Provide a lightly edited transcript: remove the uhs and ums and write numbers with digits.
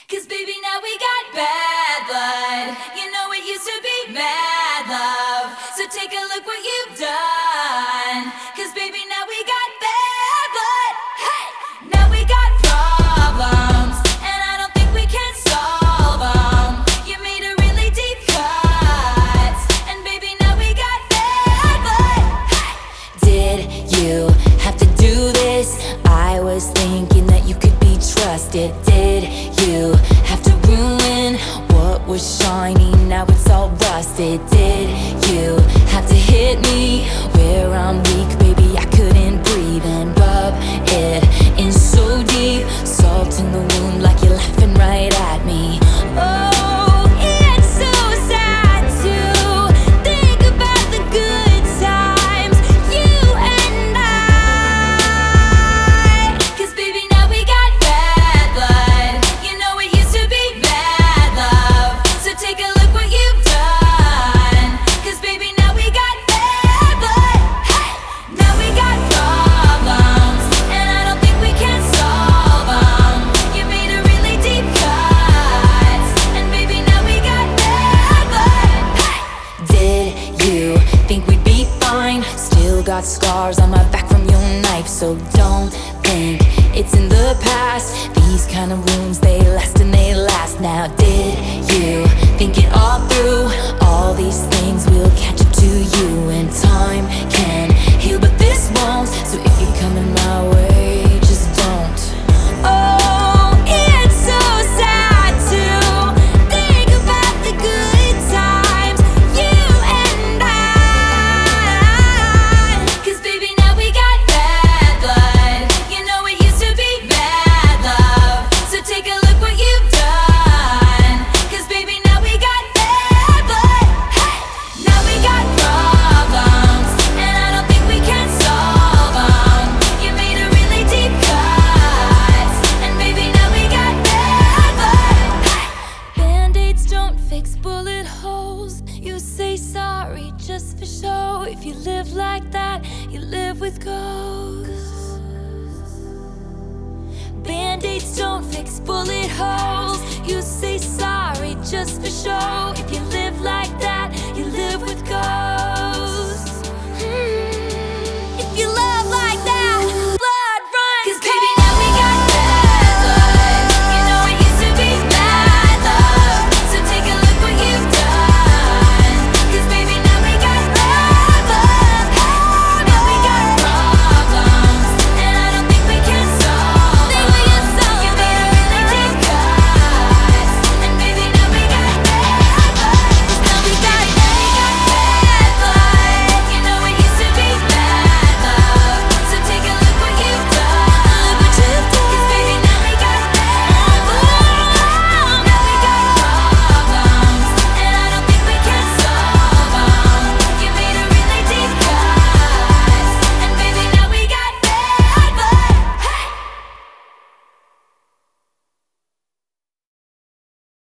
'Cause baby, now we got bad blood. You know it used to be mad love. So take a look what you've done. 'Cause baby, now we got bad blood. Hey! Now we got problems, and I don't think we can solve them. You made a really deep cut, and baby, now we got bad blood. Hey! Did you have to do this? I was thinking that you could be trusted. Did you have to ruin what was shiny? Now it's all rusted. Did you have to hit me where I'm weak? Baby, I couldn't breathe and rub it in so deep. Salt in the wound like you're laughing right at me. Oh, it's so sad to think about the good times, you and I. 'Cause baby, now we got bad blood. You know it used to be mad love. So take a look what you've done. 'Cause baby, now we got bad blood. Hey! Now we got problems, and I don't think we can solve them. You made a really deep cut, and baby, now we got bad blood. Hey! Did you think we'd be fine? Still got scars on my back from your knife, so don't think it's in the past. These kind of wounds, they last and they last. Now did you think it all through? All these things will catch up to you, and time can heal, but this won't. So if you're coming my way, just don't. Oh, it's so sad to think about the good times, you and I. 'Cause baby, now we got bad blood. You know it used to be mad love. So take a look what you've done. 'Cause baby, now we got bad blood. Hey! Now we got problems, and I don't think we can solve them. You made a really deep cut, and baby, now we got bad blood. Hey! Band-aids don't fix bullet holes. You say sorry just for show. If you live like that, you live with ghosts.